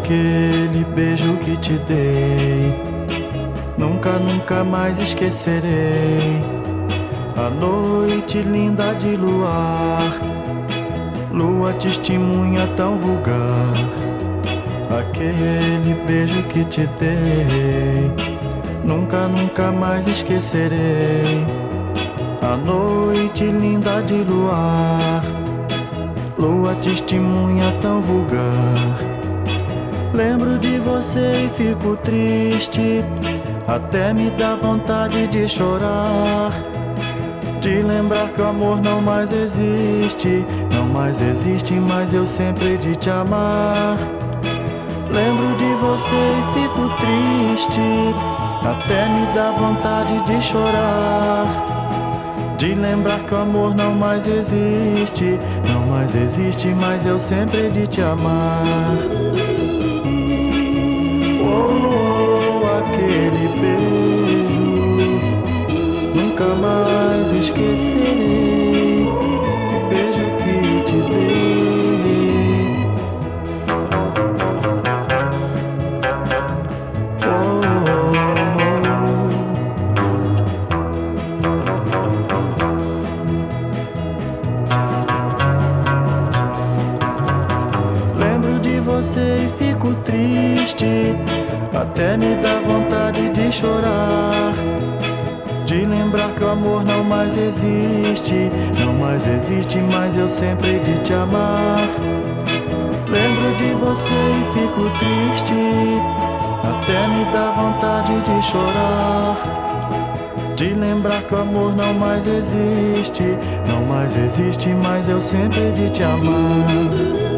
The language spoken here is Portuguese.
aquele beijo que te dei. Nunca, nunca mais esquecerei. A noite linda de luar, lua testemunha tão vulgar. Aquele beijo que te dei, nunca, nunca mais esquecerei. A noite linda de luar, lua testemunha tão vulgar. Lembro de você e fico triste, até me dá vontade de chorar. De lembrar que o amor não mais existe, não mais existe, mas eu sempre hei de te amar. Lembro de você e fico triste, até me dá vontade de chorar. De lembrar que o amor não mais existe, não mais existe, mas eu sempre hei de te amar. Aquele beijo, nunca mais esquecerei. O beijo que te dei. Lembro de você e fico triste, até me dá vontade de chorar. De lembrar que o amor não mais existe, não mais existe, mas eu sempre hei de te amar. Lembro de você e fico triste, até me dá vontade de chorar. De lembrar que o amor não mais existe, não mais existe, mas eu sempre hei de te amar.